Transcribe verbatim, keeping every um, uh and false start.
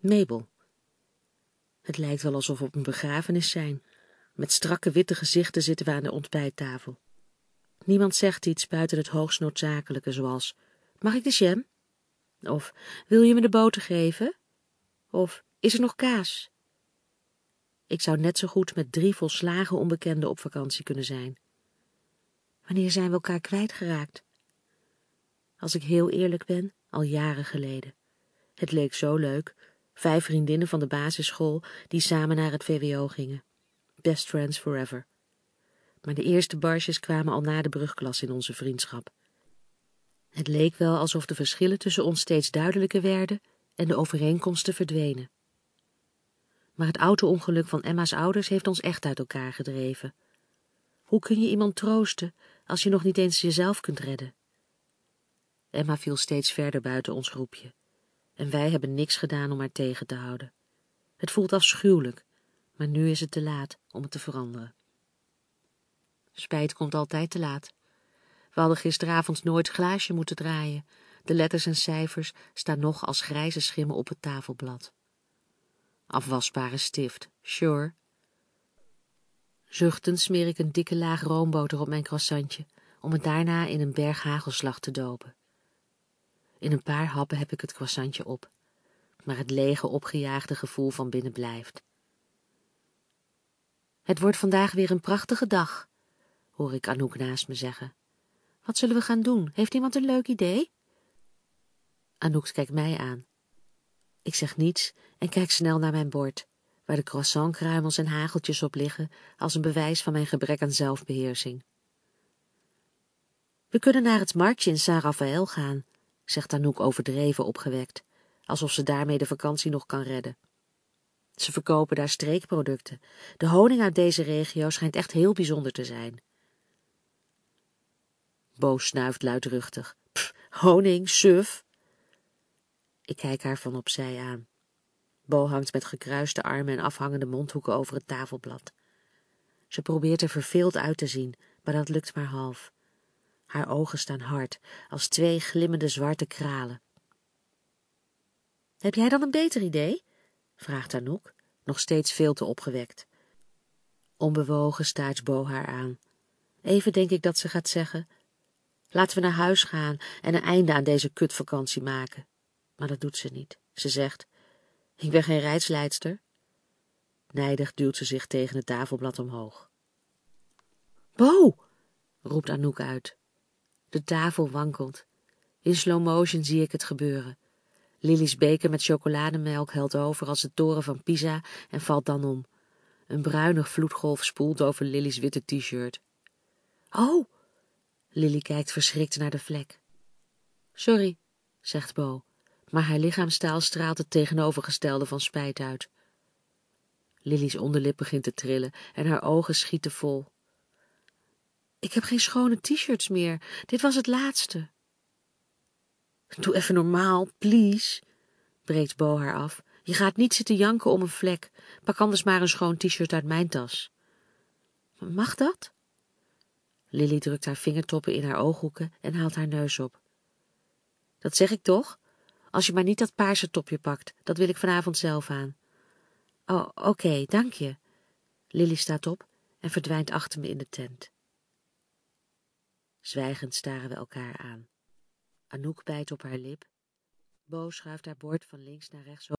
Mabel. Het lijkt wel alsof we op een begrafenis zijn. Met strakke witte gezichten zitten we aan de ontbijttafel. Niemand zegt iets buiten het hoogst noodzakelijke, zoals: mag ik de jam? Of wil je me de boter geven? Of is er nog kaas? Ik zou net zo goed met drie volslagen onbekenden op vakantie kunnen zijn. Wanneer zijn we elkaar kwijtgeraakt? Als ik heel eerlijk ben, al jaren geleden. Het leek zo leuk. Vijf vriendinnen van de basisschool die samen naar het V W O gingen. Best friends forever. Maar de eerste barsjes kwamen al na de brugklas in onze vriendschap. Het leek wel alsof de verschillen tussen ons steeds duidelijker werden en de overeenkomsten verdwenen. Maar het auto-ongeluk van Emma's ouders heeft ons echt uit elkaar gedreven. Hoe kun je iemand troosten als je nog niet eens jezelf kunt redden? Emma viel steeds verder buiten ons groepje. En wij hebben niks gedaan om haar tegen te houden. Het voelt afschuwelijk, maar nu is het te laat om het te veranderen. Spijt komt altijd te laat. We hadden gisteravond nooit glaasje moeten draaien. De letters en cijfers staan nog als grijze schimmen op het tafelblad. Afwasbare stift, sure. Zuchtend smeer ik een dikke laag roomboter op mijn croissantje, om het daarna in een berg hagelslag te dopen. In een paar happen heb ik het croissantje op, maar het lege, opgejaagde gevoel van binnen blijft. Het wordt vandaag weer een prachtige dag, hoor ik Anouk naast me zeggen. Wat zullen we gaan doen? Heeft iemand een leuk idee? Anouk kijkt mij aan. Ik zeg niets en kijk snel naar mijn bord, waar de croissantkruimels en hageltjes op liggen als een bewijs van mijn gebrek aan zelfbeheersing. We kunnen naar het marktje in Saint-Raphaël gaan, zegt Anouk overdreven opgewekt, alsof ze daarmee de vakantie nog kan redden. Ze verkopen daar streekproducten. De honing uit deze regio schijnt echt heel bijzonder te zijn. Bo snuift luidruchtig. Pff, honing, suf. Ik kijk haar van opzij aan. Bo hangt met gekruiste armen en afhangende mondhoeken over het tafelblad. Ze probeert er verveeld uit te zien, maar dat lukt maar half. Haar ogen staan hard, als twee glimmende zwarte kralen. Heb jij dan een beter idee? Vraagt Anouk, nog steeds veel te opgewekt. Onbewogen staart Bo haar aan. Even denk ik dat ze gaat zeggen: laten we naar huis gaan en een einde aan deze kutvakantie maken. Maar dat doet ze niet. Ze zegt: ik ben geen reisleidster. Nijdig duwt ze zich tegen het tafelblad omhoog. Bo! Roept Anouk uit. De tafel wankelt. In slow motion zie ik het gebeuren. Lily's beker met chocolademelk helt over als de toren van Pisa en valt dan om. Een bruinig vloedgolf spoelt over Lily's witte t-shirt. Oh! Lily kijkt verschrikt naar de vlek. Sorry, zegt Bo, maar haar lichaamstaal straalt het tegenovergestelde van spijt uit. Lily's onderlip begint te trillen en haar ogen schieten vol. Ik heb geen schone t-shirts meer. Dit was het laatste. Doe even normaal, please, breekt Bo haar af. Je gaat niet zitten janken om een vlek. Pak anders maar een schoon t-shirt uit mijn tas. Mag dat? Lily drukt haar vingertoppen in haar ooghoeken en haalt haar neus op. Dat zeg ik toch? Als je maar niet dat paarse topje pakt, dat wil ik vanavond zelf aan. Oh, oké, okay, dank je. Lily staat op en verdwijnt achter me in de tent. Zwijgend staren we elkaar aan. Anouk bijt op haar lip. Bo schuift haar bord van links naar rechts